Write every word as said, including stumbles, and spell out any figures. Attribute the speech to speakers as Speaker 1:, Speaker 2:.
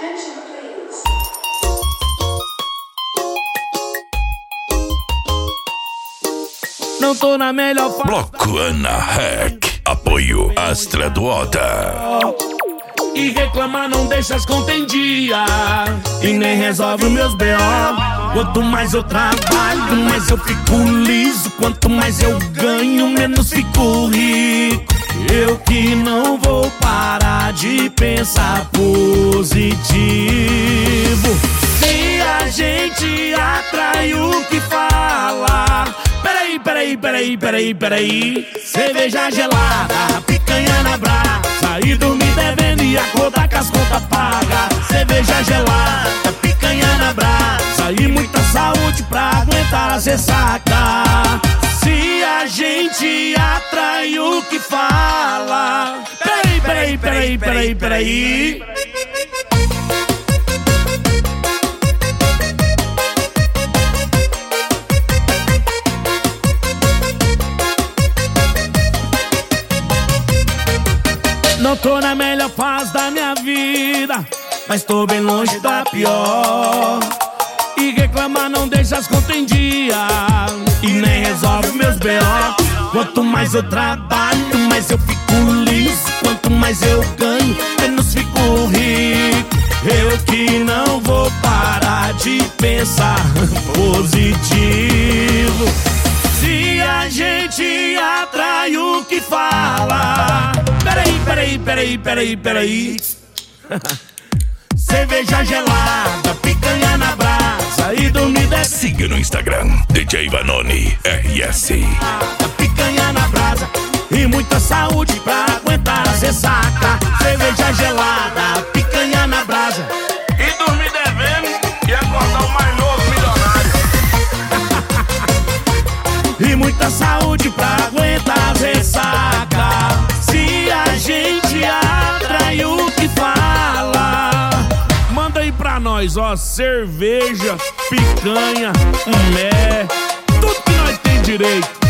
Speaker 1: Não tô na melhor fase.
Speaker 2: Bloco Ana Hack. Apoio Astra do Oda.
Speaker 1: E reclamar não deixa as contas em dia, e nem resolve os meus B O. Quanto mais eu trabalho, mais eu fico liso. Quanto mais eu ganho, menos fico rico. Eu que não vou parar de pensar positivo. Se a gente atrai o que fala. Peraí, peraí, peraí, peraí, peraí. Cerveja gelada, picanha na brasa, e dormir devendo e acordar com as contas pagas. Cerveja gelada, picanha na brasa, e muita saúde pra aguentar as ressaca. Se a gente atrai o que fala. Peraí, peraí, peraí, peraí, peraí. Não tô na melhor fase da minha vida, mas tô bem longe da pior. E reclamar não deixa as contas em dia, e nem resolve meus B O. Quanto mais eu trabalho, mais eu fico liso. Quanto mais eu ganho, menos fico rico. Eu que não vou parar de pensar positivo. Se a gente atrai o que fala. Peraí, peraí, peraí, peraí, peraí. Cerveja gelada, picanha na brasa, e dormir deve...
Speaker 2: Siga no Instagram, D J Vanoni R S.
Speaker 1: Picanha na brasa, e muita saúde pra aguentar a ressaca. Cerveja gelada, picanha na brasa,
Speaker 3: e dormir devendo e acordar o mais novo milionário.
Speaker 1: E muita saúde pra aguentar a ressaca. Se a gente atrai o que fala. Manda aí pra nós, ó, cerveja, picanha, mé, tudo que nós tem direito.